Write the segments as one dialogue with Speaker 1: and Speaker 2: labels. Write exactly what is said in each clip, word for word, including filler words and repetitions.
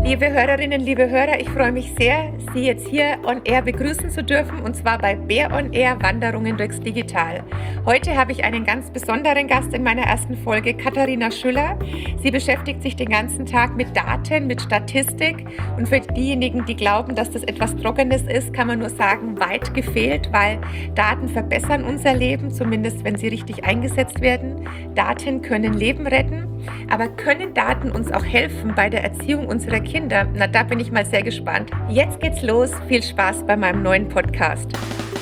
Speaker 1: Liebe Hörerinnen, liebe Hörer, ich freue mich sehr, Sie jetzt hier on Air begrüßen zu dürfen, und zwar bei Bär on Air Wanderungen durchs Digital. Heute habe ich einen ganz besonderen Gast in meiner ersten Folge, Katharina Schüller. Sie beschäftigt sich den ganzen Tag mit Daten, mit Statistik, und für diejenigen, die glauben, dass das etwas Trockenes ist, kann man nur sagen, weit gefehlt, weil Daten verbessern unser Leben, zumindest wenn sie richtig eingesetzt werden. Daten können Leben retten, aber können Daten uns auch helfen bei der Erziehung unserer Kinder? Na, da bin ich mal sehr gespannt. Jetzt geht's los. Viel Spaß bei meinem neuen Podcast.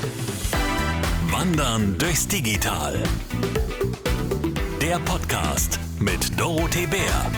Speaker 2: Wandern durchs Digital. Der Podcast mit Dorothee Bär.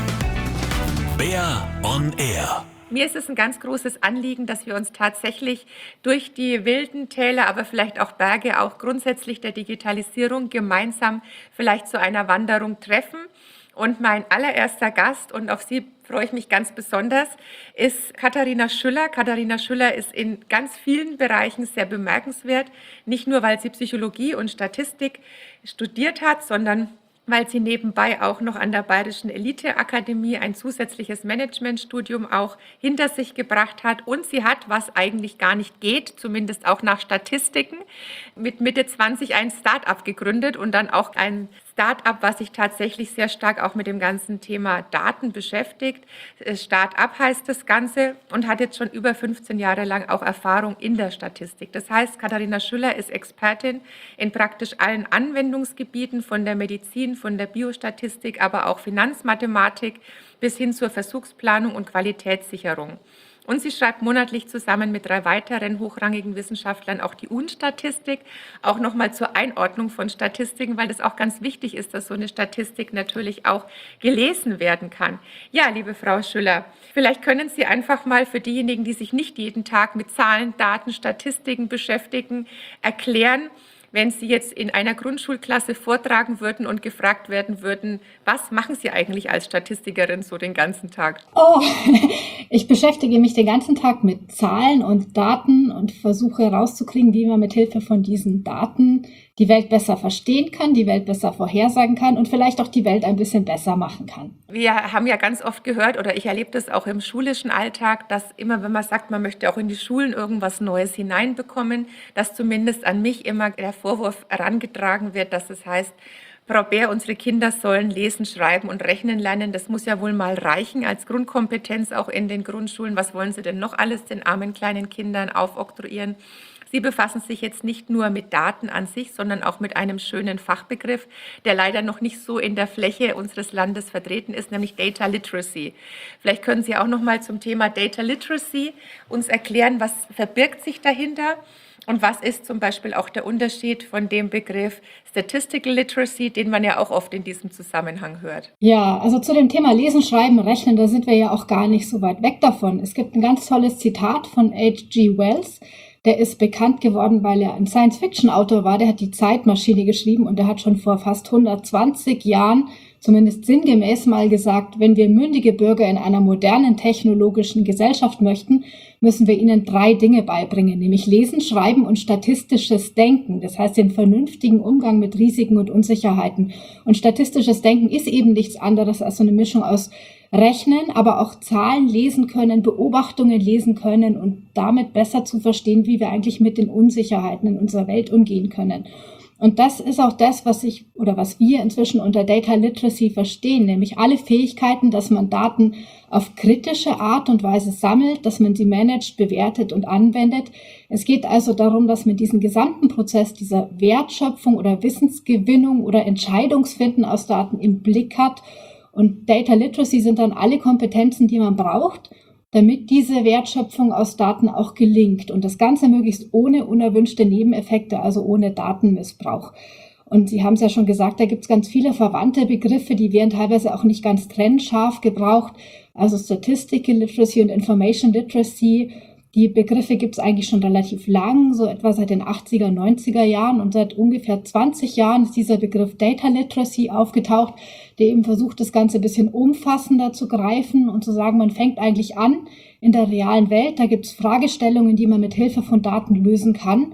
Speaker 2: Bär on Air.
Speaker 1: Mir ist es ein ganz großes Anliegen, dass wir uns tatsächlich durch die wilden Täler, aber vielleicht auch Berge, auch grundsätzlich der Digitalisierung gemeinsam vielleicht zu einer Wanderung treffen. Und mein allererster Gast, und auf sie freue ich mich ganz besonders, ist Katharina Schüller. Katharina Schüller ist in ganz vielen Bereichen sehr bemerkenswert, nicht nur, weil sie Psychologie und Statistik studiert hat, sondern weil sie nebenbei auch noch an der Bayerischen Elite-Akademie ein zusätzliches Managementstudium auch hinter sich gebracht hat. Und sie hat, was eigentlich gar nicht geht, zumindest auch nach Statistiken, mit Mitte zwanzig ein Start-up gegründet und dann auch ein Start-up, was sich tatsächlich sehr stark auch mit dem ganzen Thema Daten beschäftigt. Start-up heißt das Ganze und hat jetzt schon über fünfzehn Jahre lang auch Erfahrung in der Statistik. Das heißt, Katharina Schüller ist Expertin in praktisch allen Anwendungsgebieten, von der Medizin, von der Biostatistik, aber auch Finanzmathematik bis hin zur Versuchsplanung und Qualitätssicherung. Und sie schreibt monatlich zusammen mit drei weiteren hochrangigen Wissenschaftlern auch die U N-Statistik, auch nochmal zur Einordnung von Statistiken, weil das auch ganz wichtig ist, dass so eine Statistik natürlich auch gelesen werden kann. Ja, liebe Frau Schüller, vielleicht können Sie einfach mal für diejenigen, die sich nicht jeden Tag mit Zahlen, Daten, Statistiken beschäftigen, erklären, wenn Sie jetzt in einer Grundschulklasse vortragen würden und gefragt werden würden, was machen Sie eigentlich als Statistikerin so den ganzen Tag?
Speaker 3: Oh, ich beschäftige mich den ganzen Tag mit Zahlen und Daten und versuche herauszukriegen, wie man mit Hilfe von diesen Daten die Welt besser verstehen kann, die Welt besser vorhersagen kann und vielleicht auch die Welt ein bisschen besser machen kann.
Speaker 1: Wir haben ja ganz oft gehört, oder ich erlebe das auch im schulischen Alltag, dass immer, wenn man sagt, man möchte auch in die Schulen irgendwas Neues hineinbekommen, dass zumindest an mich immer der Vorwurf herangetragen wird, dass es heißt, Frau Bär, unsere Kinder sollen lesen, schreiben und rechnen lernen. Das muss ja wohl mal reichen als Grundkompetenz auch in den Grundschulen. Was wollen Sie denn noch alles den armen kleinen Kindern aufoktroyieren? Sie befassen sich jetzt nicht nur mit Daten an sich, sondern auch mit einem schönen Fachbegriff, der leider noch nicht so in der Fläche unseres Landes vertreten ist, nämlich Data Literacy. Vielleicht können Sie auch noch mal zum Thema Data Literacy uns erklären, was verbirgt sich dahinter und was ist zum Beispiel auch der Unterschied von dem Begriff Statistical Literacy, den man ja auch oft in diesem Zusammenhang hört.
Speaker 3: Ja, also zu dem Thema Lesen, Schreiben, Rechnen, da sind wir ja auch gar nicht so weit weg davon. Es gibt ein ganz tolles Zitat von H G Wells. Der ist bekannt geworden, weil er ein Science-Fiction-Autor war. Der hat die Zeitmaschine geschrieben und der hat schon vor fast hundertzwanzig Jahren zumindest sinngemäß mal gesagt, wenn wir mündige Bürger in einer modernen technologischen Gesellschaft möchten, müssen wir ihnen drei Dinge beibringen, nämlich Lesen, Schreiben und statistisches Denken. Das heißt, den vernünftigen Umgang mit Risiken und Unsicherheiten. Und statistisches Denken ist eben nichts anderes als so eine Mischung aus Rechnen, aber auch Zahlen lesen können, Beobachtungen lesen können und damit besser zu verstehen, wie wir eigentlich mit den Unsicherheiten in unserer Welt umgehen können. Und das ist auch das, was ich oder was wir inzwischen unter Data Literacy verstehen, nämlich alle Fähigkeiten, dass man Daten auf kritische Art und Weise sammelt, dass man sie managt, bewertet und anwendet. Es geht also darum, dass man diesen gesamten Prozess dieser Wertschöpfung oder Wissensgewinnung oder Entscheidungsfinden aus Daten im Blick hat. Und Data Literacy sind dann alle Kompetenzen, die man braucht, damit diese Wertschöpfung aus Daten auch gelingt. Und das Ganze möglichst ohne unerwünschte Nebeneffekte, also ohne Datenmissbrauch. Und Sie haben es ja schon gesagt, da gibt es ganz viele verwandte Begriffe, die werden teilweise auch nicht ganz trennscharf gebraucht. Also Statistical Literacy und Information Literacy. Die Begriffe gibt es eigentlich schon relativ lang, so etwa seit den achtziger, neunziger Jahren, und seit ungefähr zwanzig Jahren ist dieser Begriff Data Literacy aufgetaucht, der eben versucht, das Ganze ein bisschen umfassender zu greifen und zu sagen, man fängt eigentlich an in der realen Welt, da gibt es Fragestellungen, die man mit Hilfe von Daten lösen kann.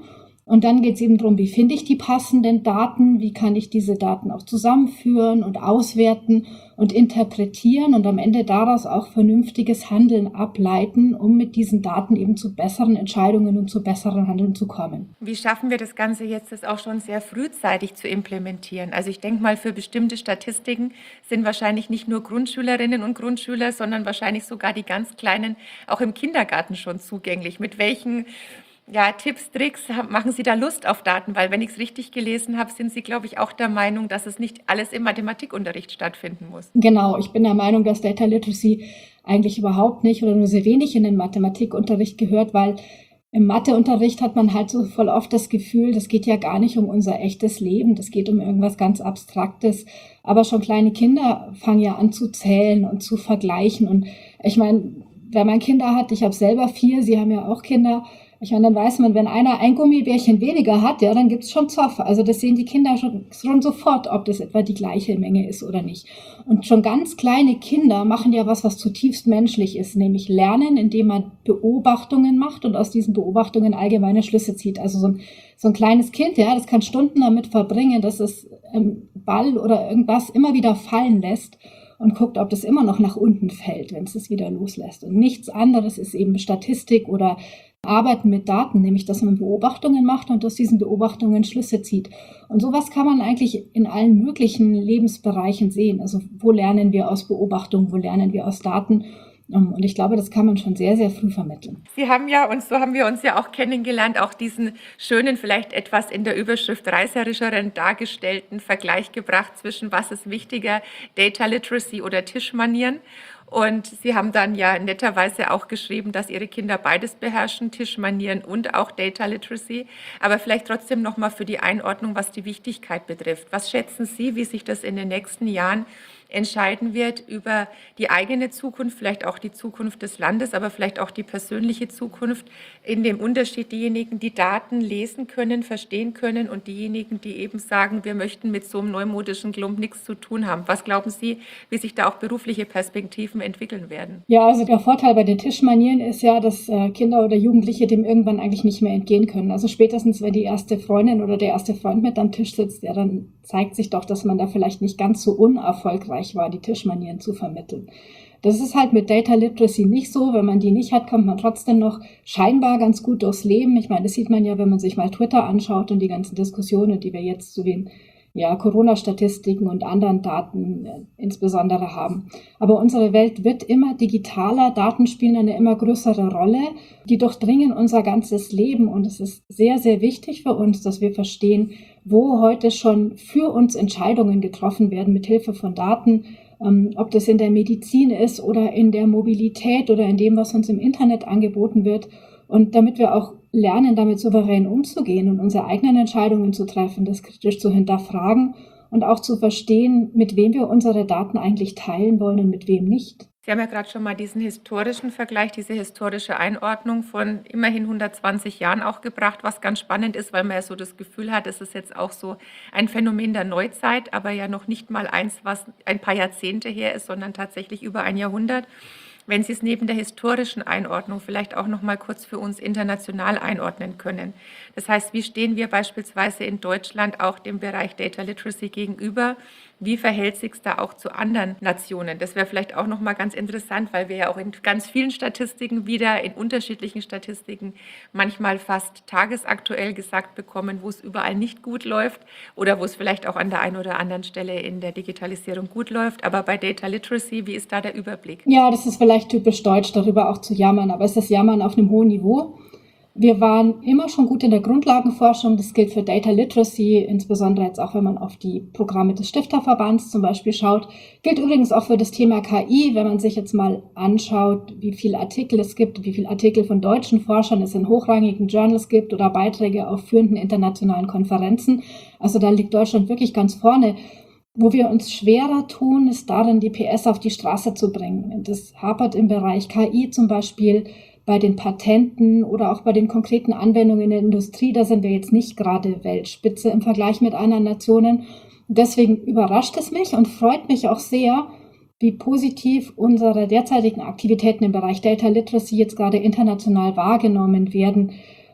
Speaker 3: Und dann geht es eben darum, wie finde ich die passenden Daten, wie kann ich diese Daten auch zusammenführen und auswerten und interpretieren und am Ende daraus auch vernünftiges Handeln ableiten, um mit diesen Daten eben zu besseren Entscheidungen und zu besseren Handeln zu kommen.
Speaker 1: Wie schaffen wir das Ganze jetzt, das auch schon sehr frühzeitig zu implementieren? Also ich denke mal, für bestimmte Statistiken sind wahrscheinlich nicht nur Grundschülerinnen und Grundschüler, sondern wahrscheinlich sogar die ganz Kleinen auch im Kindergarten schon zugänglich. Mit welchen ja, Tipps, Tricks ha- machen Sie da Lust auf Daten? Weil wenn ich es richtig gelesen habe, sind Sie, glaube ich, auch der Meinung, dass es nicht alles im Mathematikunterricht stattfinden muss.
Speaker 3: Genau, ich bin der Meinung, dass Data Literacy eigentlich überhaupt nicht oder nur sehr wenig in den Mathematikunterricht gehört, weil im Matheunterricht hat man halt so voll oft das Gefühl, das geht ja gar nicht um unser echtes Leben, das geht um irgendwas ganz Abstraktes. Aber schon kleine Kinder fangen ja an zu zählen und zu vergleichen. Und ich meine, wenn man Kinder hat, ich habe selber vier, Sie haben ja auch Kinder, ich meine, dann weiß man, wenn einer ein Gummibärchen weniger hat, ja, dann gibt's schon Zoff. Also das sehen die Kinder schon, schon sofort, ob das etwa die gleiche Menge ist oder nicht. Und schon ganz kleine Kinder machen ja was, was zutiefst menschlich ist, nämlich lernen, indem man Beobachtungen macht und aus diesen Beobachtungen allgemeine Schlüsse zieht. Also so ein, so ein kleines Kind, ja, das kann Stunden damit verbringen, dass es einen Ball oder irgendwas immer wieder fallen lässt und guckt, ob das immer noch nach unten fällt, wenn es es wieder loslässt. Und nichts anderes ist eben Statistik oder Arbeiten mit Daten, nämlich dass man Beobachtungen macht und aus diesen Beobachtungen Schlüsse zieht. Und sowas kann man eigentlich in allen möglichen Lebensbereichen sehen. Also wo lernen wir aus Beobachtungen, wo lernen wir aus Daten? Und ich glaube, das kann man schon sehr, sehr früh vermitteln.
Speaker 1: Sie haben ja, und so haben wir uns ja auch kennengelernt, auch diesen schönen, vielleicht etwas in der Überschrift reißerischeren dargestellten Vergleich gebracht zwischen was ist wichtiger, Data Literacy oder Tischmanieren. Und Sie haben dann ja netterweise auch geschrieben, dass Ihre Kinder beides beherrschen, Tischmanieren und auch Data Literacy. Aber vielleicht trotzdem nochmal für die Einordnung, was die Wichtigkeit betrifft. Was schätzen Sie, wie sich das in den nächsten Jahren entscheiden wird über die eigene Zukunft, vielleicht auch die Zukunft des Landes, aber vielleicht auch die persönliche Zukunft, in dem Unterschied diejenigen, die Daten lesen können, verstehen können und diejenigen, die eben sagen, wir möchten mit so einem neumodischen Klump nichts zu tun haben. Was glauben Sie, wie sich da auch berufliche Perspektiven entwickeln werden?
Speaker 3: Ja, also der Vorteil bei den Tischmanieren ist ja, dass äh, Kinder oder Jugendliche dem irgendwann eigentlich nicht mehr entgehen können. Also spätestens, wenn die erste Freundin oder der erste Freund mit am Tisch sitzt, ja, dann zeigt sich doch, dass man da vielleicht nicht ganz so unerfolgreich war, die Tischmanieren zu vermitteln. Das ist halt mit Data Literacy nicht so. Wenn man die nicht hat, kommt man trotzdem noch scheinbar ganz gut durchs Leben. Ich meine, das sieht man ja, wenn man sich mal Twitter anschaut und die ganzen Diskussionen, die wir jetzt zu den ja, Corona-Statistiken und anderen Daten äh, insbesondere haben. Aber unsere Welt wird immer digitaler, Daten spielen eine immer größere Rolle, die durchdringen unser ganzes Leben und es ist sehr, sehr wichtig für uns, dass wir verstehen, wo heute schon für uns Entscheidungen getroffen werden mit Hilfe von Daten, ähm, ob das in der Medizin ist oder in der Mobilität oder in dem, was uns im Internet angeboten wird. Und damit wir auch lernen, damit souverän umzugehen und unsere eigenen Entscheidungen zu treffen, das kritisch zu hinterfragen und auch zu verstehen, mit wem wir unsere Daten eigentlich teilen wollen und mit wem nicht.
Speaker 1: Sie haben ja gerade schon mal diesen historischen Vergleich, diese historische Einordnung von immerhin hundertzwanzig Jahren auch gebracht, was ganz spannend ist, weil man ja so das Gefühl hat, es ist jetzt auch so ein Phänomen der Neuzeit, aber ja noch nicht mal eins, was ein paar Jahrzehnte her ist, sondern tatsächlich über ein Jahrhundert. Wenn Sie es neben der historischen Einordnung vielleicht auch noch mal kurz für uns international einordnen können. Das heißt, wie stehen wir beispielsweise in Deutschland auch dem Bereich Data Literacy gegenüber? Wie verhält sich es da auch zu anderen Nationen? Das wäre vielleicht auch noch mal ganz interessant, weil wir ja auch in ganz vielen Statistiken wieder, in unterschiedlichen Statistiken, manchmal fast tagesaktuell gesagt bekommen, wo es überall nicht gut läuft oder wo es vielleicht auch an der einen oder anderen Stelle in der Digitalisierung gut läuft. Aber bei Data Literacy, wie ist da der Überblick?
Speaker 3: Ja, das ist vielleicht typisch deutsch, darüber auch zu jammern, aber es ist Jammern auf einem hohen Niveau. Wir waren immer schon gut in der Grundlagenforschung. Das gilt für Data Literacy, insbesondere jetzt auch, wenn man auf die Programme des Stifterverbands zum Beispiel schaut. Gilt übrigens auch für das Thema K I, wenn man sich jetzt mal anschaut, wie viele Artikel es gibt, wie viele Artikel von deutschen Forschern es in hochrangigen Journals gibt oder Beiträge auf führenden internationalen Konferenzen. Also da liegt Deutschland wirklich ganz vorne. Wo wir uns schwerer tun, ist darin, die P S auf die Straße zu bringen. Das hapert im Bereich K I zum Beispiel, bei den Patenten oder auch bei den konkreten Anwendungen in der Industrie. Da sind wir jetzt nicht gerade Weltspitze im Vergleich mit anderen Nationen. Deswegen überrascht es mich und freut mich auch sehr, wie positiv unsere derzeitigen Aktivitäten im Bereich Data Literacy jetzt gerade international wahrgenommen werden.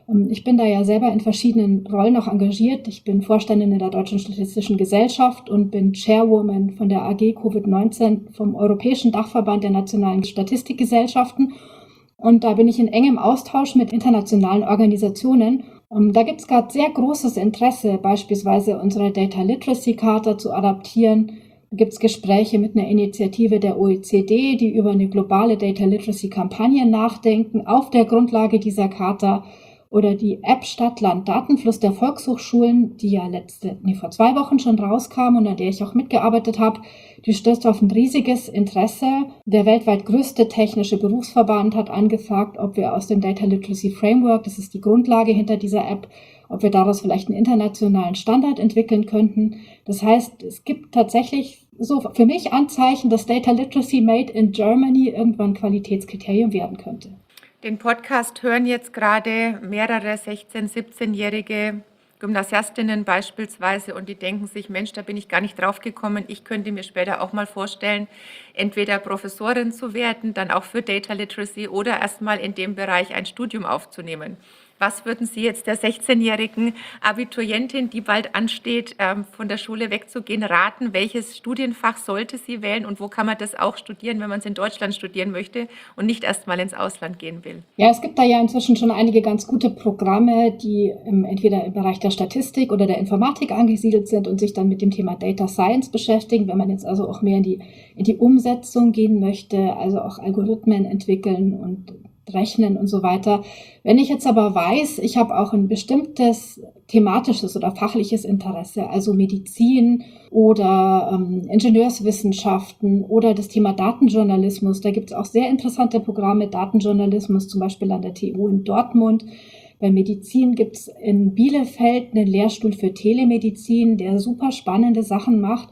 Speaker 3: Ich bin da ja selber in verschiedenen Rollen auch engagiert. Ich bin Vorständin in der Deutschen Statistischen Gesellschaft und bin Chairwoman von der A G Covid neunzehn vom Europäischen Dachverband der nationalen Statistikgesellschaften. Und da bin ich in engem Austausch mit internationalen Organisationen. Und da gibt es gerade sehr großes Interesse, beispielsweise unsere Data Literacy Charta zu adaptieren. Da gibt es Gespräche mit einer Initiative der O E C D, die über eine globale Data Literacy Kampagne nachdenken, auf der Grundlage dieser Charta. Oder die App Stadt-Land Datenfluss der Volkshochschulen, die ja letzte, nee, vor zwei Wochen schon rauskam und an der ich auch mitgearbeitet habe, die stößt auf ein riesiges Interesse. Der weltweit größte technische Berufsverband hat angefragt, ob wir aus dem Data Literacy Framework, das ist die Grundlage hinter dieser App, ob wir daraus vielleicht einen internationalen Standard entwickeln könnten. Das heißt, es gibt tatsächlich so für mich Anzeichen, dass Data Literacy Made in Germany irgendwann Qualitätskriterium werden könnte.
Speaker 1: Den Podcast hören jetzt gerade mehrere sechzehn-, siebzehnjährige Gymnasiastinnen beispielsweise und die denken sich, Mensch, da bin ich gar nicht drauf gekommen. Ich könnte mir später auch mal vorstellen, entweder Professorin zu werden, dann auch für Data Literacy oder erstmal in dem Bereich ein Studium aufzunehmen. Was würden Sie jetzt der sechzehnjährigen Abiturientin, die bald ansteht, von der Schule wegzugehen, raten? Welches Studienfach sollte sie wählen und wo kann man das auch studieren, wenn man es in Deutschland studieren möchte und nicht erst mal ins Ausland gehen will?
Speaker 3: Ja, es gibt da ja inzwischen schon einige ganz gute Programme, die im, entweder im Bereich der Statistik oder der Informatik angesiedelt sind und sich dann mit dem Thema Data Science beschäftigen. Wenn man jetzt also auch mehr in die, in die Umsetzung gehen möchte, also auch Algorithmen entwickeln und Rechnen und so weiter. Wenn ich jetzt aber weiß, ich habe auch ein bestimmtes thematisches oder fachliches Interesse, also Medizin oder ähm, Ingenieurswissenschaften oder das Thema Datenjournalismus, da gibt es auch sehr interessante Programme, Datenjournalismus zum Beispiel an der T U in Dortmund. Bei Medizin gibt es in Bielefeld einen Lehrstuhl für Telemedizin, der super spannende Sachen macht.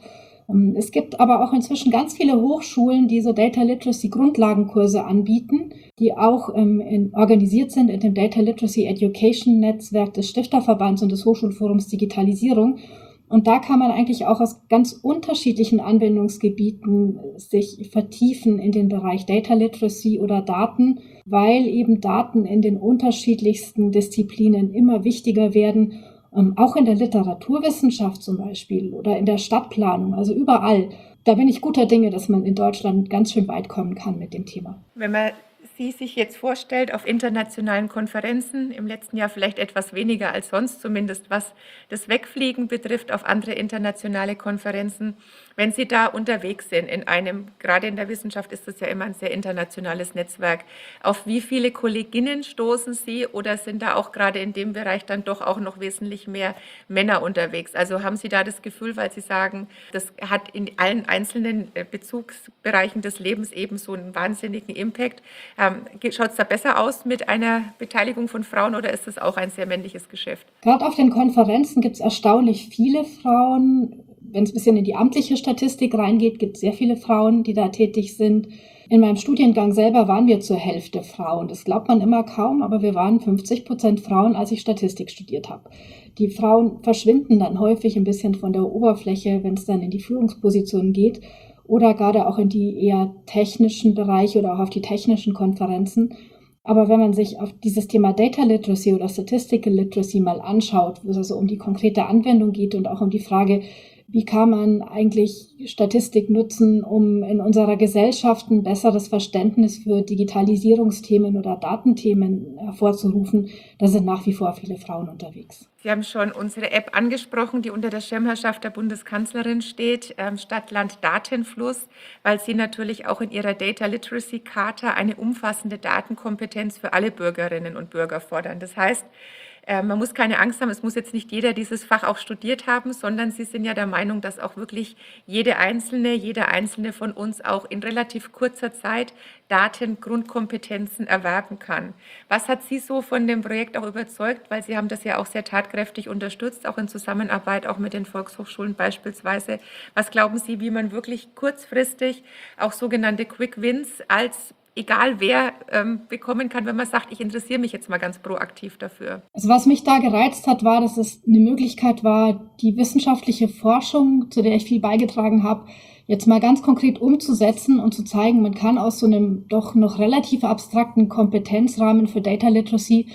Speaker 3: Es gibt aber auch inzwischen ganz viele Hochschulen, die so Data Literacy Grundlagenkurse anbieten, die auch ähm, in, organisiert sind in dem Data Literacy Education Netzwerk des Stifterverbands und des Hochschulforums Digitalisierung. Und da kann man eigentlich auch aus ganz unterschiedlichen Anwendungsgebieten sich vertiefen in den Bereich Data Literacy oder Daten, weil eben Daten in den unterschiedlichsten Disziplinen immer wichtiger werden. Ähm, auch in der Literaturwissenschaft zum Beispiel oder in der Stadtplanung, also überall. Da bin ich guter Dinge, dass man in Deutschland ganz schön weit kommen kann mit dem Thema.
Speaker 1: Wenn man Sie sich jetzt vorstellt auf internationalen Konferenzen, im letzten Jahr vielleicht etwas weniger als sonst, zumindest was das Wegfliegen betrifft auf andere internationale Konferenzen, wenn Sie da unterwegs sind in einem, gerade in der Wissenschaft ist das ja immer ein sehr internationales Netzwerk, auf wie viele Kolleginnen stoßen Sie oder sind da auch gerade in dem Bereich dann doch auch noch wesentlich mehr Männer unterwegs? Also haben Sie da das Gefühl, weil Sie sagen, das hat in allen einzelnen Bezugsbereichen des Lebens eben so einen wahnsinnigen Impact, schaut es da besser aus mit einer Beteiligung von Frauen oder ist es auch ein sehr männliches Geschäft?
Speaker 3: Gerade auf den Konferenzen gibt es erstaunlich viele Frauen. Wenn es ein bisschen in die amtliche Statistik reingeht, gibt es sehr viele Frauen, die da tätig sind. In meinem Studiengang selber waren wir zur Hälfte Frauen. Das glaubt man immer kaum, aber wir waren fünfzig Prozent Frauen, als ich Statistik studiert habe. Die Frauen verschwinden dann häufig ein bisschen von der Oberfläche, wenn es dann in die Führungspositionen geht. Oder gerade auch in die eher technischen Bereiche oder auch auf die technischen Konferenzen. Aber wenn man sich auf dieses Thema Data Literacy oder Statistical Literacy mal anschaut, wo es also um die konkrete Anwendung geht und auch um die Frage, wie kann man eigentlich Statistik nutzen, um in unserer Gesellschaft ein besseres Verständnis für Digitalisierungsthemen oder Datenthemen hervorzurufen, da sind nach wie vor viele Frauen unterwegs.
Speaker 1: Sie haben schon unsere App angesprochen, die unter der Schirmherrschaft der Bundeskanzlerin steht, ähm, Stadt-Land Datenfluss, weil Sie natürlich auch in Ihrer Data Literacy Charta eine umfassende Datenkompetenz für alle Bürgerinnen und Bürger fordern. Das heißt, man muss keine Angst haben, es muss jetzt nicht jeder dieses Fach auch studiert haben, sondern Sie sind ja der Meinung, dass auch wirklich jede Einzelne, jeder Einzelne von uns auch in relativ kurzer Zeit Datengrundkompetenzen erwerben kann. Was hat Sie so von dem Projekt auch überzeugt? Weil Sie haben das ja auch sehr tatkräftig unterstützt, auch in Zusammenarbeit auch mit den Volkshochschulen beispielsweise. Was glauben Sie, wie man wirklich kurzfristig auch sogenannte Quick Wins als egal wer ähm, bekommen kann, wenn man sagt, ich interessiere mich jetzt mal ganz proaktiv dafür?
Speaker 3: Also was mich da gereizt hat, war, dass es eine Möglichkeit war, die wissenschaftliche Forschung, zu der ich viel beigetragen habe, jetzt mal ganz konkret umzusetzen und zu zeigen, man kann aus so einem doch noch relativ abstrakten Kompetenzrahmen für Data Literacy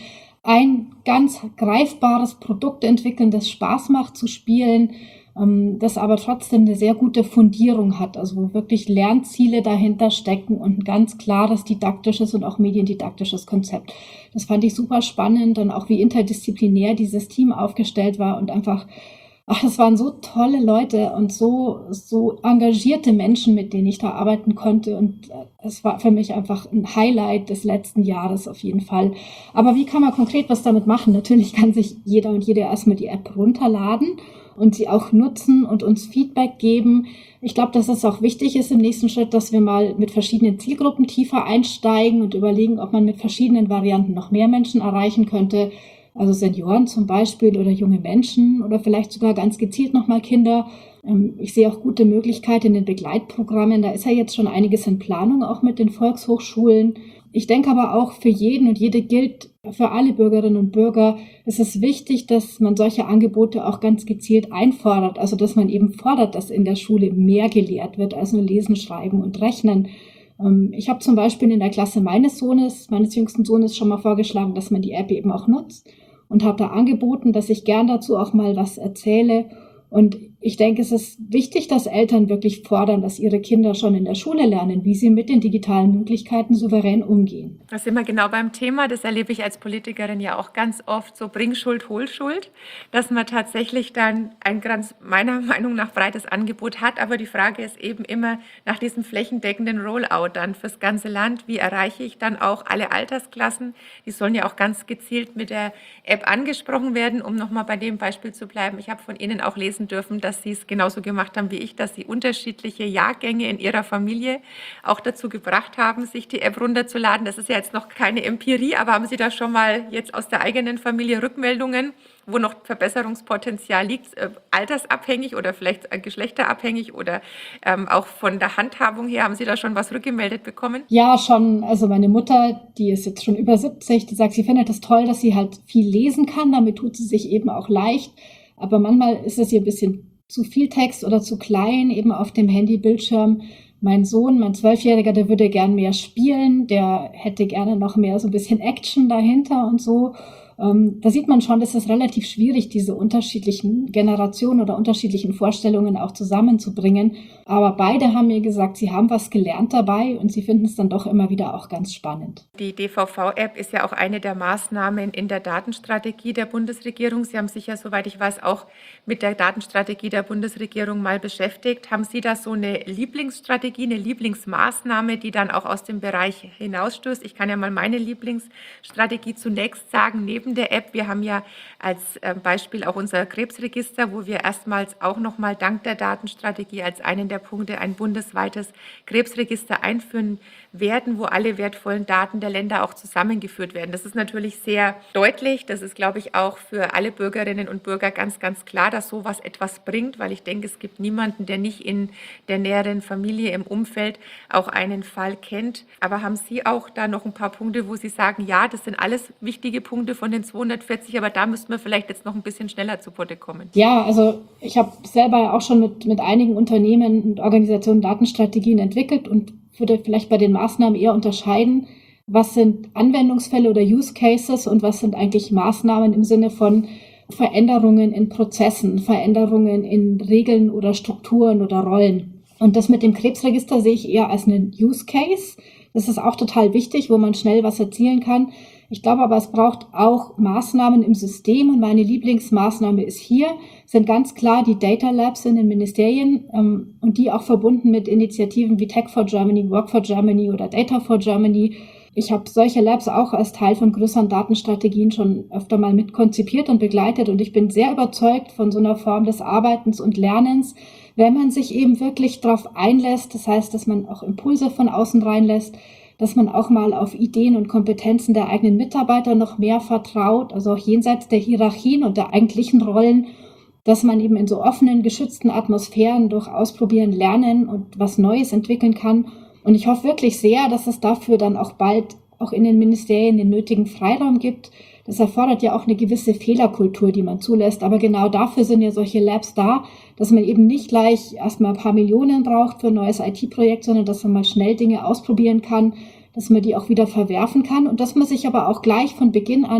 Speaker 3: ein ganz greifbares Produkt entwickeln, das Spaß macht zu spielen, ähm, das aber trotzdem eine sehr gute Fundierung hat, also wo wirklich Lernziele dahinter stecken und ein ganz klares didaktisches und auch mediendidaktisches Konzept. Das fand ich super spannend und auch wie interdisziplinär dieses Team aufgestellt war und einfach, ach, das waren so tolle Leute und so, so engagierte Menschen, mit denen ich da arbeiten konnte. Und es war für mich einfach ein Highlight des letzten Jahres auf jeden Fall. Aber wie kann man konkret was damit machen? Natürlich kann sich jeder und jede erstmal die App runterladen und sie auch nutzen und uns Feedback geben. Ich glaube, dass es auch wichtig ist im nächsten Schritt, dass wir mal mit verschiedenen Zielgruppen tiefer einsteigen und überlegen, ob man mit verschiedenen Varianten noch mehr Menschen erreichen könnte. Also Senioren zum Beispiel oder junge Menschen oder vielleicht sogar ganz gezielt nochmal Kinder. Ich sehe auch gute Möglichkeiten in den Begleitprogrammen. Da ist ja jetzt schon einiges in Planung, auch mit den Volkshochschulen. Ich denke aber auch für jeden und jede gilt, für alle Bürgerinnen und Bürger, es ist wichtig, dass man solche Angebote auch ganz gezielt einfordert. Also dass man eben fordert, dass in der Schule mehr gelehrt wird als nur Lesen, Schreiben und Rechnen. Ich habe zum Beispiel in der Klasse meines Sohnes, meines jüngsten Sohnes schon mal vorgeschlagen, dass man die App eben auch nutzt und habe da angeboten, dass ich gern dazu auch mal was erzähle. Und ich denke, es ist wichtig, dass Eltern wirklich fordern, dass ihre Kinder schon in der Schule lernen, wie sie mit den digitalen Möglichkeiten souverän umgehen.
Speaker 1: Da sind wir genau beim Thema. Das erlebe ich als Politikerin ja auch ganz oft, so Bringschuld, Holschuld, dass man tatsächlich dann ein ganz, meiner Meinung nach, breites Angebot hat. Aber die Frage ist eben immer nach diesem flächendeckenden Rollout dann fürs ganze Land. Wie erreiche ich dann auch alle Altersklassen? Die sollen ja auch ganz gezielt mit der App angesprochen werden, um nochmal bei dem Beispiel zu bleiben. Ich habe von Ihnen auch lesen dürfen, dass Sie es genauso gemacht haben wie ich, dass Sie unterschiedliche Jahrgänge in Ihrer Familie auch dazu gebracht haben, sich die App runterzuladen. Das ist ja jetzt noch keine Empirie, aber haben Sie da schon mal jetzt aus der eigenen Familie Rückmeldungen, wo noch Verbesserungspotenzial liegt, äh, altersabhängig oder vielleicht äh, geschlechterabhängig oder ähm, auch von der Handhabung her, haben Sie da schon was rückgemeldet bekommen?
Speaker 3: Ja, schon. Also meine Mutter, die ist jetzt schon über siebzig, die sagt, sie findet es toll, dass sie halt viel lesen kann. Damit tut sie sich eben auch leicht. Aber manchmal ist es ihr ein bisschen zu viel Text oder zu klein, eben auf dem Handybildschirm. Mein Sohn, mein Zwölfjähriger, der würde gern mehr spielen, der hätte gerne noch mehr so ein bisschen Action dahinter und so. Ähm, da sieht man schon, es ist relativ schwierig, diese unterschiedlichen Generationen oder unterschiedlichen Vorstellungen auch zusammenzubringen. Aber beide haben mir gesagt, sie haben was gelernt dabei und sie finden es dann doch immer wieder auch ganz spannend.
Speaker 1: Die D V V-App ist ja auch eine der Maßnahmen in der Datenstrategie der Bundesregierung. Sie haben sich ja, soweit ich weiß, auch mit der Datenstrategie der Bundesregierung mal beschäftigt. Haben Sie da so eine Lieblingsstrategie, eine Lieblingsmaßnahme, die dann auch aus dem Bereich hinausstößt? Ich kann ja mal meine Lieblingsstrategie zunächst sagen, neben der App. Wir haben ja als Beispiel auch unser Krebsregister, wo wir erstmals auch nochmal dank der Datenstrategie als einen der Punkte ein bundesweites Krebsregister einführen werden, wo alle wertvollen Daten der Länder auch zusammengeführt werden. Das ist natürlich sehr deutlich. Das ist, glaube ich, auch für alle Bürgerinnen und Bürger ganz, ganz klar, dass sowas etwas bringt, weil ich denke, es gibt niemanden, der nicht in der näheren Familie, im Umfeld auch einen Fall kennt. Aber haben Sie auch da noch ein paar Punkte, wo Sie sagen, ja, das sind alles wichtige Punkte von den zweihundertvierzig, aber da müssten wir vielleicht jetzt noch ein bisschen schneller zu Potte kommen?
Speaker 3: Ja, also ich habe selber auch schon mit, mit einigen Unternehmen und Organisationen Datenstrategien entwickelt und würde vielleicht bei den Maßnahmen eher unterscheiden, was sind Anwendungsfälle oder Use Cases und was sind eigentlich Maßnahmen im Sinne von Veränderungen in Prozessen, Veränderungen in Regeln oder Strukturen oder Rollen. Und das mit dem Krebsregister sehe ich eher als einen Use Case. Das ist auch total wichtig, wo man schnell was erzielen kann. Ich glaube aber, es braucht auch Maßnahmen im System und meine Lieblingsmaßnahme ist hier, sind ganz klar die Data Labs in den Ministerien ähm, und die auch verbunden mit Initiativen wie Tech for Germany, Work for Germany oder Data for Germany. Ich habe solche Labs auch als Teil von größeren Datenstrategien schon öfter mal mit konzipiert und begleitet und ich bin sehr überzeugt von so einer Form des Arbeitens und Lernens, wenn man sich eben wirklich darauf einlässt, das heißt, dass man auch Impulse von außen reinlässt, dass man auch mal auf Ideen und Kompetenzen der eigenen Mitarbeiter noch mehr vertraut, also auch jenseits der Hierarchien und der eigentlichen Rollen, dass man eben in so offenen, geschützten Atmosphären durch Ausprobieren lernen und was Neues entwickeln kann. Und ich hoffe wirklich sehr, dass es dafür dann auch bald auch in den Ministerien den nötigen Freiraum gibt. Das erfordert ja auch eine gewisse Fehlerkultur, die man zulässt. Aber genau dafür sind ja solche Labs da, dass man eben nicht gleich erstmal ein paar Millionen braucht für ein neues I T-Projekt, sondern dass man mal schnell Dinge ausprobieren kann, dass man die auch wieder verwerfen kann und dass man sich aber auch gleich von Beginn an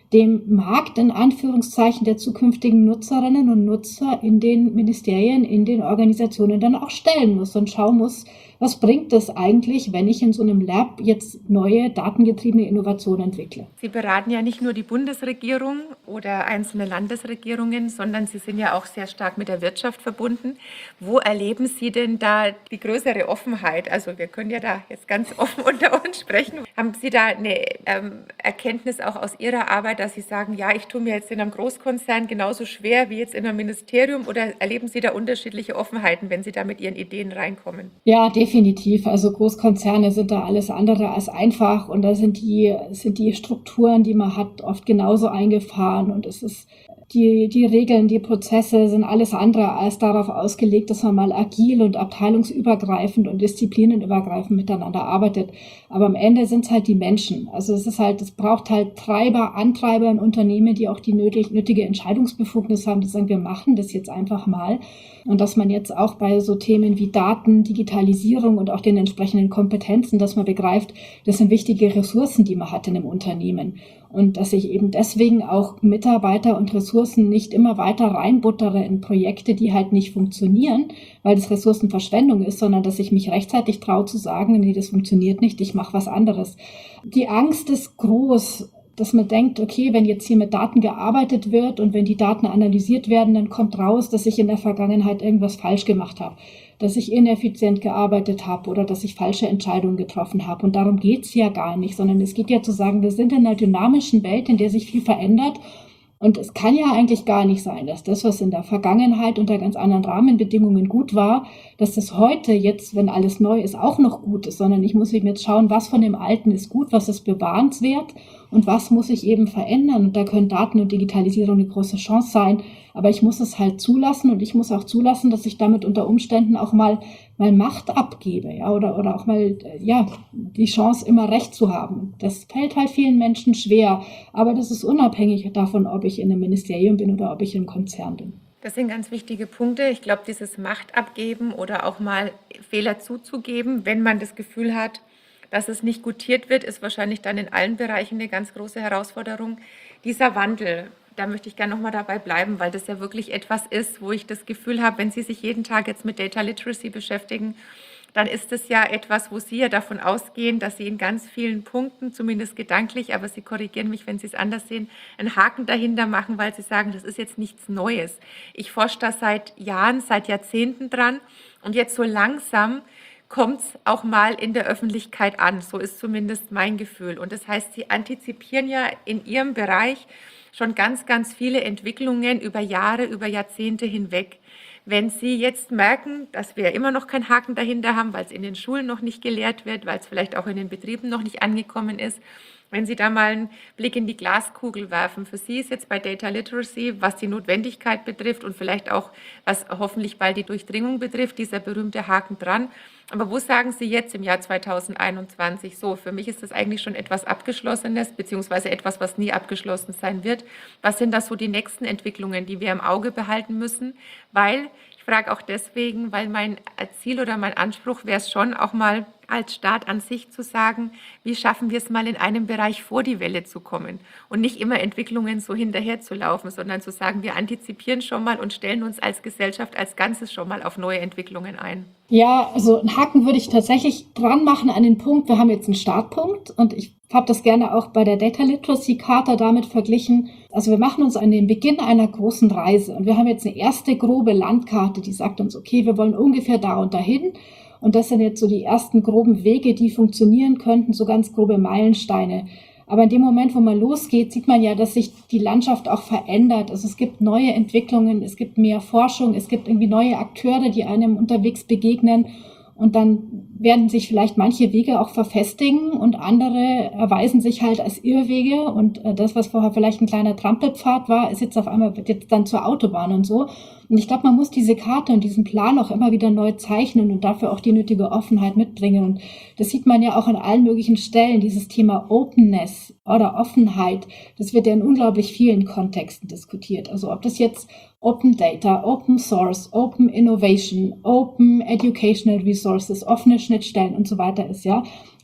Speaker 3: dem Markt in Anführungszeichen der zukünftigen Nutzerinnen und Nutzer in den Ministerien, in den Organisationen dann auch stellen muss und schauen muss, was bringt es eigentlich, wenn ich in so einem Lab jetzt neue datengetriebene Innovationen entwickle.
Speaker 1: Sie beraten ja nicht nur die Bundesregierung oder einzelne Landesregierungen, sondern Sie sind ja auch sehr stark mit der Wirtschaft verbunden. Wo erleben Sie denn da die größere Offenheit? Also wir können ja da jetzt ganz offen unter uns sprechen. Haben Sie da eine ähm, Erkenntnis auch aus Ihrer Arbeit, dass Sie sagen, ja, ich tue mir jetzt in einem Großkonzern genauso schwer wie jetzt in einem Ministerium, oder erleben Sie da unterschiedliche Offenheiten, wenn Sie da mit Ihren Ideen reinkommen?
Speaker 3: Ja, definitiv. Also Großkonzerne sind da alles andere als einfach und da sind die, sind die Strukturen, die man hat, oft genauso eingefahren und es ist Die, die Regeln, die Prozesse sind alles andere als darauf ausgelegt, dass man mal agil und abteilungsübergreifend und disziplinenübergreifend miteinander arbeitet. Aber am Ende sind es halt die Menschen. Also es ist halt, es braucht halt Treiber, Antreiber in Unternehmen, die auch die nötig, nötige Entscheidungsbefugnis haben, die sagen, wir machen das jetzt einfach mal. Und dass man jetzt auch bei so Themen wie Daten, Digitalisierung und auch den entsprechenden Kompetenzen, dass man begreift, das sind wichtige Ressourcen, die man hat in einem Unternehmen. Und dass ich eben deswegen auch Mitarbeiter und Ressourcen nicht immer weiter reinbuttere in Projekte, die halt nicht funktionieren, weil das Ressourcenverschwendung ist, sondern dass ich mich rechtzeitig traue zu sagen, nee, das funktioniert nicht, ich mache was anderes. Die Angst ist groß, dass man denkt, okay, wenn jetzt hier mit Daten gearbeitet wird und wenn die Daten analysiert werden, dann kommt raus, dass ich in der Vergangenheit irgendwas falsch gemacht habe, dass ich ineffizient gearbeitet habe oder dass ich falsche Entscheidungen getroffen habe. Und darum geht's ja gar nicht, sondern es geht ja zu sagen, wir sind in einer dynamischen Welt, in der sich viel verändert. Und es kann ja eigentlich gar nicht sein, dass das, was in der Vergangenheit unter ganz anderen Rahmenbedingungen gut war, dass das heute jetzt, wenn alles neu ist, auch noch gut ist, sondern ich muss eben jetzt schauen, was von dem Alten ist gut, was ist bewahrenswert und was muss ich eben verändern. Und da können Daten und Digitalisierung eine große Chance sein, aber ich muss es halt zulassen und ich muss auch zulassen, dass ich damit unter Umständen auch mal, mal Macht abgebe, ja, oder, oder auch mal, ja, die Chance, immer Recht zu haben. Das fällt halt vielen Menschen schwer, aber das ist unabhängig davon, ob ich in einem Ministerium bin oder ob ich im Konzern bin.
Speaker 1: Das sind ganz wichtige Punkte. Ich glaube, dieses Macht abgeben oder auch mal Fehler zuzugeben, wenn man das Gefühl hat, dass es nicht gutiert wird, ist wahrscheinlich dann in allen Bereichen eine ganz große Herausforderung. Dieser Wandel, da möchte ich gerne nochmal dabei bleiben, weil das ja wirklich etwas ist, wo ich das Gefühl habe, wenn Sie sich jeden Tag jetzt mit Data Literacy beschäftigen, dann ist es ja etwas, wo Sie ja davon ausgehen, dass Sie in ganz vielen Punkten, zumindest gedanklich, aber Sie korrigieren mich, wenn Sie es anders sehen, einen Haken dahinter machen, weil Sie sagen, das ist jetzt nichts Neues. Ich forsche da seit Jahren, seit Jahrzehnten dran und jetzt so langsam kommt es auch mal in der Öffentlichkeit an. So ist zumindest mein Gefühl. Und das heißt, Sie antizipieren ja in Ihrem Bereich schon ganz, ganz viele Entwicklungen über Jahre, über Jahrzehnte hinweg. Wenn Sie jetzt merken, dass wir immer noch keinen Haken dahinter haben, weil es in den Schulen noch nicht gelehrt wird, weil es vielleicht auch in den Betrieben noch nicht angekommen ist, wenn Sie da mal einen Blick in die Glaskugel werfen, für Sie ist jetzt bei Data Literacy, was die Notwendigkeit betrifft und vielleicht auch, was hoffentlich bald die Durchdringung betrifft, dieser berühmte Haken dran. Aber wo sagen Sie jetzt im Jahr zweitausendeinundzwanzig, so, für mich ist das eigentlich schon etwas Abgeschlossenes, beziehungsweise etwas, was nie abgeschlossen sein wird. Was sind das so die nächsten Entwicklungen, die wir im Auge behalten müssen? Weil, ich frage auch deswegen, weil mein Ziel oder mein Anspruch wäre es schon, auch mal als Staat an sich zu sagen, wie schaffen wir es mal in einem Bereich vor die Welle zu kommen und nicht immer Entwicklungen so hinterher zu laufen, sondern zu sagen, wir antizipieren schon mal und stellen uns als Gesellschaft als Ganzes schon mal auf neue Entwicklungen ein.
Speaker 3: Ja, also einen Haken würde ich tatsächlich dran machen an den Punkt, wir haben jetzt einen Startpunkt und ich habe das gerne auch bei der Data Literacy Charta damit verglichen. Also wir machen uns an den Beginn einer großen Reise und wir haben jetzt eine erste grobe Landkarte, die sagt uns, okay, wir wollen ungefähr da und dahin. Und das sind jetzt so die ersten groben Wege, die funktionieren könnten, so ganz grobe Meilensteine. Aber in dem Moment, wo man losgeht, sieht man ja, dass sich die Landschaft auch verändert. Also es gibt neue Entwicklungen, es gibt mehr Forschung, es gibt irgendwie neue Akteure, die einem unterwegs begegnen. Und dann werden sich vielleicht manche Wege auch verfestigen und andere erweisen sich halt als Irrwege. Und das, was vorher vielleicht ein kleiner Trampelpfad war, ist jetzt auf einmal, wird jetzt dann zur Autobahn und so. Und ich glaube, man muss diese Karte und diesen Plan auch immer wieder neu zeichnen und dafür auch die nötige Offenheit mitbringen. Und das sieht man ja auch an allen möglichen Stellen, dieses Thema Openness oder Offenheit. Das wird ja in unglaublich vielen Kontexten diskutiert. Also ob das jetzt Open Data, Open Source, Open Innovation, Open Educational Resources, offene Schnittstellen und so weiter ist, ja.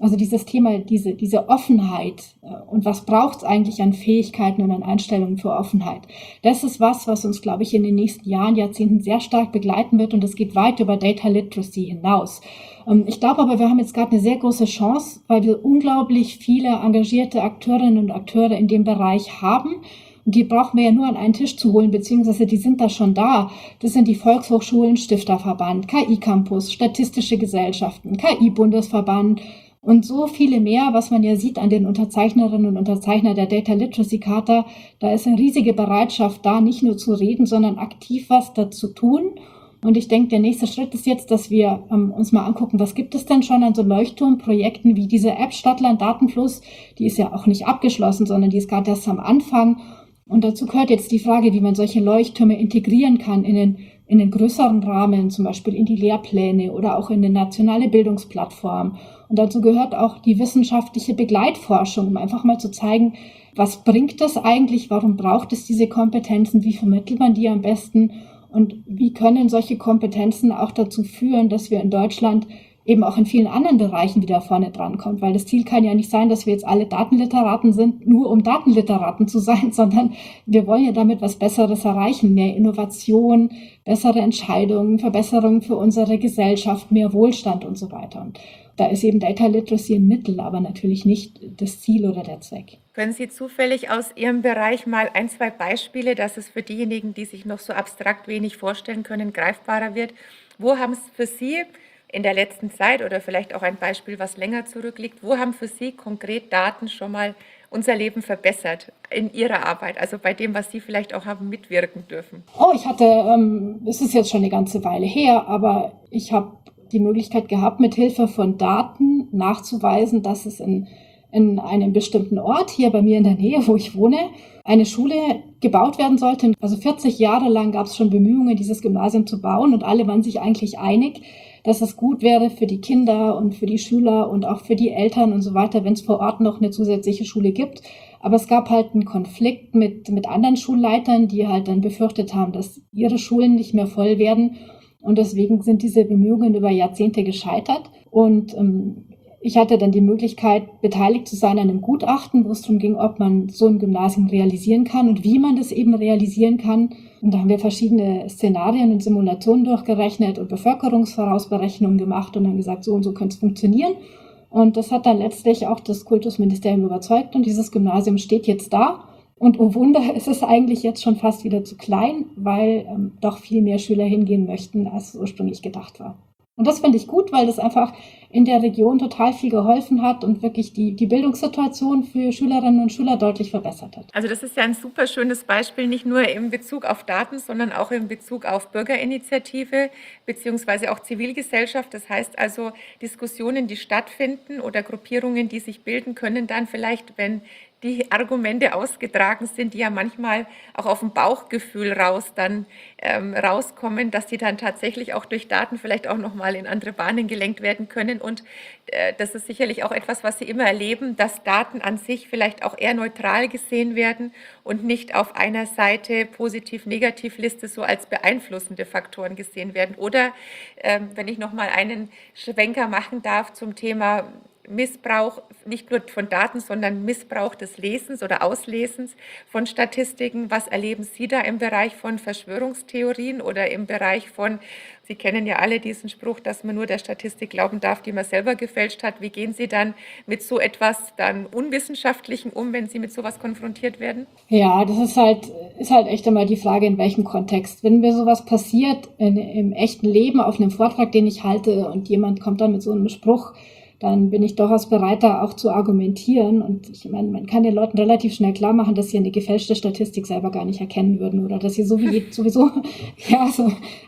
Speaker 3: Also dieses Thema, diese, diese Offenheit äh, und was braucht es eigentlich an Fähigkeiten und an Einstellungen für Offenheit. Das ist was, was uns, glaube ich, in den nächsten Jahren, Jahrzehnten sehr stark begleiten wird und es geht weit über Data Literacy hinaus. Ähm, ich glaube aber, wir haben jetzt gerade eine sehr große Chance, weil wir unglaublich viele engagierte Akteurinnen und Akteure in dem Bereich haben. Und die brauchen wir ja nur an einen Tisch zu holen, beziehungsweise die sind da schon da. Das sind die Volkshochschulen, Stifterverband, K I-Campus, Statistische Gesellschaften, K I-Bundesverband und so viele mehr, was man ja sieht an den Unterzeichnerinnen und Unterzeichnern der Data Literacy Charta. Da ist eine riesige Bereitschaft da, nicht nur zu reden, sondern aktiv was dazu tun. Und ich denke, der nächste Schritt ist jetzt, dass wir ähm, uns mal angucken, was gibt es denn schon an so Leuchtturmprojekten wie diese App Stadtland Datenfluss. Die ist ja auch nicht abgeschlossen, sondern die ist gerade erst am Anfang. Und dazu gehört jetzt die Frage, wie man solche Leuchttürme integrieren kann in den, in den größeren Rahmen, zum Beispiel in die Lehrpläne oder auch in die nationale Bildungsplattform. Und dazu gehört auch die wissenschaftliche Begleitforschung, um einfach mal zu zeigen, was bringt das eigentlich, warum braucht es diese Kompetenzen, wie vermittelt man die am besten und wie können solche Kompetenzen auch dazu führen, dass wir in Deutschland eben auch in vielen anderen Bereichen wieder vorne dran kommt, weil das Ziel kann ja nicht sein, dass wir jetzt alle Datenliteraten sind, nur um Datenliteraten zu sein, sondern wir wollen ja damit was Besseres erreichen, mehr Innovation, bessere Entscheidungen, Verbesserungen für unsere Gesellschaft, mehr Wohlstand und so weiter. Und da ist eben Data Literacy ein Mittel, aber natürlich nicht das Ziel oder der Zweck.
Speaker 1: Können Sie zufällig aus Ihrem Bereich mal ein, zwei Beispiele, dass es für diejenigen, die sich noch so abstrakt wenig vorstellen können, greifbarer wird? Wo haben es für Sie in der letzten Zeit oder vielleicht auch ein Beispiel, was länger zurückliegt, wo haben für Sie konkret Daten schon mal unser Leben verbessert in Ihrer Arbeit, also bei dem, was Sie vielleicht auch haben mitwirken dürfen?
Speaker 3: Oh, ich hatte, ähm, es ist jetzt schon eine ganze Weile her, aber ich habe die Möglichkeit gehabt, mit Hilfe von Daten nachzuweisen, dass es in, in einem bestimmten Ort, hier bei mir in der Nähe, wo ich wohne, eine Schule gebaut werden sollte. Also vierzig Jahre lang gab es schon Bemühungen, dieses Gymnasium zu bauen und alle waren sich eigentlich einig, dass es gut wäre für die Kinder und für die Schüler und auch für die Eltern und so weiter, wenn es vor Ort noch eine zusätzliche Schule gibt. Aber es gab halt einen Konflikt mit, mit anderen Schulleitern, die halt dann befürchtet haben, dass ihre Schulen nicht mehr voll werden. Und deswegen sind diese Bemühungen über Jahrzehnte gescheitert. Und ähm, ich hatte dann die Möglichkeit, beteiligt zu sein an einem Gutachten, wo es darum ging, ob man so ein Gymnasium realisieren kann und wie man das eben realisieren kann. Und da haben wir verschiedene Szenarien und Simulationen durchgerechnet und Bevölkerungsvorausberechnungen gemacht und dann gesagt, so und so könnte es funktionieren. Und das hat dann letztlich auch das Kultusministerium überzeugt und dieses Gymnasium steht jetzt da. Und oh Wunder, es ist eigentlich jetzt schon fast wieder zu klein, weil ähm, doch viel mehr Schüler hingehen möchten, als ursprünglich gedacht war. Und das finde ich gut, weil das einfach in der Region total viel geholfen hat und wirklich die, die Bildungssituation für Schülerinnen und Schüler deutlich verbessert hat.
Speaker 1: Also das ist ja ein super schönes Beispiel, nicht nur in Bezug auf Daten, sondern auch in Bezug auf Bürgerinitiative beziehungsweise auch Zivilgesellschaft. Das heißt also Diskussionen, die stattfinden oder Gruppierungen, die sich bilden, können dann vielleicht, wenn die Argumente ausgetragen sind, die ja manchmal auch auf dem Bauchgefühl raus dann ähm, rauskommen, dass die dann tatsächlich auch durch Daten vielleicht auch nochmal in andere Bahnen gelenkt werden können. Und äh, das ist sicherlich auch etwas, was Sie immer erleben, dass Daten an sich vielleicht auch eher neutral gesehen werden und nicht auf einer Seite Positiv-Negativ-Liste so als beeinflussende Faktoren gesehen werden. Oder ähm, wenn ich nochmal einen Schwenker machen darf zum Thema Missbrauch, nicht nur von Daten, sondern Missbrauch des Lesens oder Auslesens von Statistiken. Was erleben Sie da im Bereich von Verschwörungstheorien oder im Bereich von, Sie kennen ja alle diesen Spruch, dass man nur der Statistik glauben darf, die man selber gefälscht hat. Wie gehen Sie dann mit so etwas dann Unwissenschaftlichen um, wenn Sie mit sowas konfrontiert werden?
Speaker 3: Ja, das ist halt, ist halt echt immer die Frage, in welchem Kontext. Wenn mir sowas passiert in, im echten Leben auf einem Vortrag, den ich halte und jemand kommt dann mit so einem Spruch, dann bin ich durchaus bereit, da auch zu argumentieren. Und ich meine, man kann den Leuten relativ schnell klar machen, dass sie eine gefälschte Statistik selber gar nicht erkennen würden oder dass sie so wie sowieso, ja, so,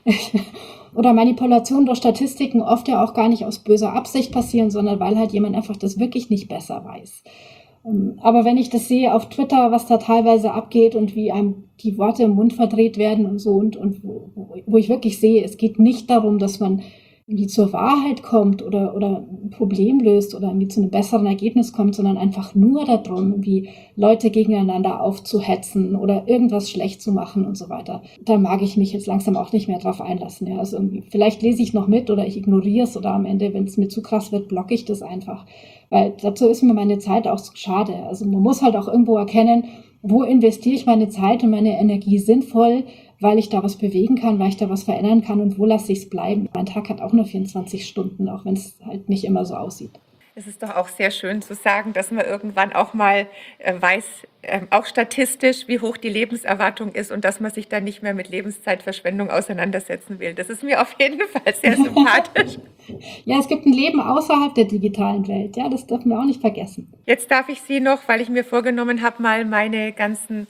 Speaker 3: oder Manipulationen durch Statistiken oft ja auch gar nicht aus böser Absicht passieren, sondern weil halt jemand einfach das wirklich nicht besser weiß. Aber wenn ich das sehe auf Twitter, was da teilweise abgeht und wie einem die Worte im Mund verdreht werden und so und, und wo, wo ich wirklich sehe, es geht nicht darum, dass man irgendwie zur Wahrheit kommt oder, oder ein Problem löst oder irgendwie zu einem besseren Ergebnis kommt, sondern einfach nur darum, irgendwie Leute gegeneinander aufzuhetzen oder irgendwas schlecht zu machen und so weiter. Da mag ich mich jetzt langsam auch nicht mehr drauf einlassen. Ja. Also irgendwie, vielleicht lese ich noch mit oder ich ignoriere es oder am Ende, wenn es mir zu krass wird, blocke ich das einfach. Weil dazu ist mir meine Zeit auch zu schade. Also man muss halt auch irgendwo erkennen, wo investiere ich meine Zeit und meine Energie sinnvoll, weil ich da was bewegen kann, weil ich da was verändern kann und wo lasse ich es bleiben. Mein Tag hat auch nur vierundzwanzig Stunden, auch wenn es halt nicht immer so aussieht.
Speaker 1: Es ist doch auch sehr schön zu sagen, dass man irgendwann auch mal äh, weiß, äh, auch statistisch, wie hoch die Lebenserwartung ist und dass man sich dann nicht mehr mit Lebenszeitverschwendung auseinandersetzen will. Das ist mir auf jeden Fall sehr sympathisch.
Speaker 3: Ja, es gibt ein Leben außerhalb der digitalen Welt. Ja, das dürfen wir auch nicht vergessen.
Speaker 1: Jetzt darf ich Sie noch, weil ich mir vorgenommen habe, mal meine ganzen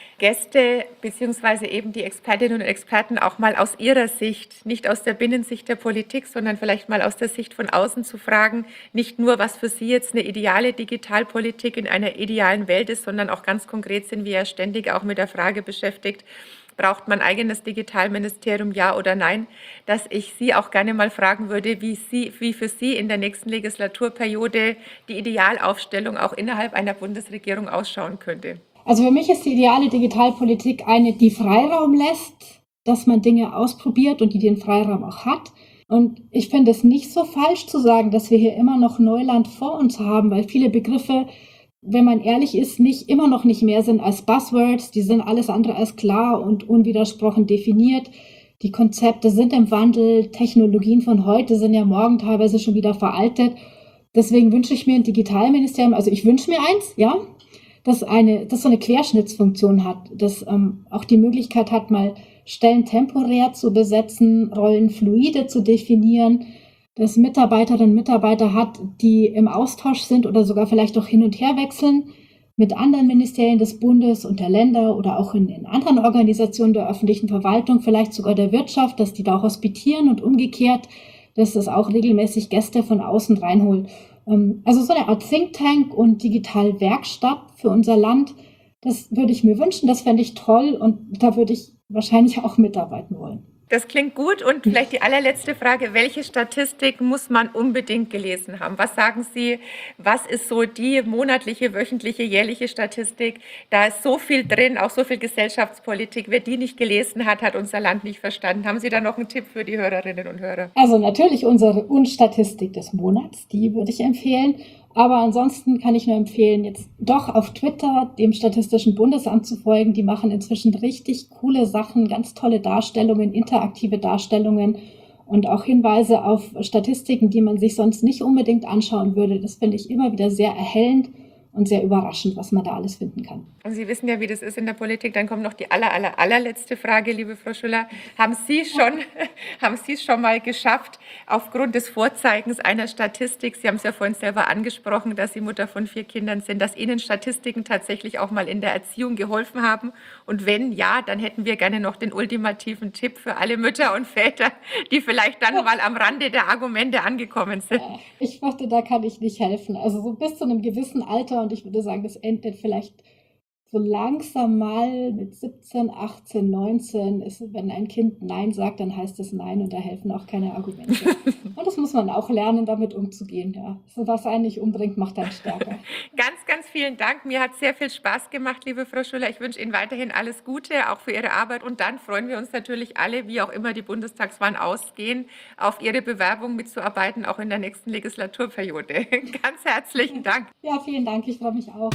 Speaker 1: Gäste beziehungsweise eben die Expertinnen und Experten auch mal aus ihrer Sicht, nicht aus der Binnensicht der Politik, sondern vielleicht mal aus der Sicht von außen zu fragen, nicht nur, was für Sie jetzt eine ideale Digitalpolitik in einer idealen Welt ist, sondern auch ganz konkret sind wir ja ständig auch mit der Frage beschäftigt, braucht man ein eigenes Digitalministerium, ja oder nein, dass ich Sie auch gerne mal fragen würde, wie, Sie, wie für Sie in der nächsten Legislaturperiode die Idealaufstellung auch innerhalb einer Bundesregierung ausschauen könnte.
Speaker 3: Also für mich ist die ideale Digitalpolitik eine, die Freiraum lässt, dass man Dinge ausprobiert und die den Freiraum auch hat. Und ich finde es nicht so falsch zu sagen, dass wir hier immer noch Neuland vor uns haben, weil viele Begriffe, wenn man ehrlich ist, nicht immer noch nicht mehr sind als Buzzwords. Die sind alles andere als klar und unwidersprochen definiert. Die Konzepte sind im Wandel. Technologien von heute sind ja morgen teilweise schon wieder veraltet. Deswegen wünsche ich mir ein Digitalministerium, also ich wünsche mir eins, ja, das eine, das so eine Querschnittsfunktion hat, das ähm, auch die Möglichkeit hat, mal Stellen temporär zu besetzen, Rollen fluide zu definieren, dass Mitarbeiterinnen und Mitarbeiter hat, die im Austausch sind oder sogar vielleicht auch hin und her wechseln mit anderen Ministerien des Bundes und der Länder oder auch in, in anderen Organisationen der öffentlichen Verwaltung, vielleicht sogar der Wirtschaft, dass die da hospitieren und umgekehrt, dass es auch regelmäßig Gäste von außen reinholt. Also so eine Art Think Tank und Digitalwerkstatt für unser Land, das würde ich mir wünschen, das fände ich toll und da würde ich wahrscheinlich auch mitarbeiten wollen.
Speaker 1: Das klingt gut und vielleicht die allerletzte Frage, welche Statistik muss man unbedingt gelesen haben? Was sagen Sie, was ist so die monatliche, wöchentliche, jährliche Statistik? Da ist so viel drin, auch so viel Gesellschaftspolitik. Wer die nicht gelesen hat, hat unser Land nicht verstanden. Haben Sie da noch einen Tipp für die Hörerinnen und Hörer?
Speaker 3: Also natürlich unsere Unstatistik des Monats, die würde ich empfehlen. Aber ansonsten kann ich nur empfehlen, jetzt doch auf Twitter dem Statistischen Bundesamt zu folgen. Die machen inzwischen richtig coole Sachen, ganz tolle Darstellungen, interaktive Darstellungen und auch Hinweise auf Statistiken, die man sich sonst nicht unbedingt anschauen würde. Das finde ich immer wieder sehr erhellend und sehr überraschend, was man da alles finden kann.
Speaker 1: Und Sie wissen ja, wie das ist in der Politik. Dann kommt noch die aller, aller, allerletzte Frage, liebe Frau Schüller. Haben Sie schon, haben Sie es schon mal geschafft, aufgrund des Vorzeigens einer Statistik, Sie haben es ja vorhin selber angesprochen, dass Sie Mutter von vier Kindern sind, dass Ihnen Statistiken tatsächlich auch mal in der Erziehung geholfen haben? Und wenn ja, dann hätten wir gerne noch den ultimativen Tipp für alle Mütter und Väter, die vielleicht dann mal am Rande der Argumente angekommen sind.
Speaker 3: Ich fürchte, da kann ich nicht helfen. Also so bis zu einem gewissen Alter. Und ich würde sagen, das endet vielleicht so langsam mal mit siebzehn, achtzehn, neunzehn. Ist, wenn ein Kind Nein sagt, dann heißt es Nein und da helfen auch keine Argumente. Und das muss man auch lernen, damit umzugehen. Ja. So was einen nicht umbringt, macht einen stärker.
Speaker 1: Ganz, ganz vielen Dank. Mir hat sehr viel Spaß gemacht, liebe Frau Schüller. Ich wünsche Ihnen weiterhin alles Gute, auch für Ihre Arbeit. Und dann freuen wir uns natürlich alle, wie auch immer die Bundestagswahlen ausgehen, auf Ihre Bewerbung mitzuarbeiten, auch in der nächsten Legislaturperiode. Ganz herzlichen Dank.
Speaker 3: Ja, vielen Dank. Ich freue mich auch.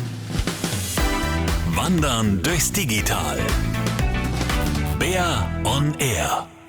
Speaker 2: Wandern durchs Digital. Bär on Air.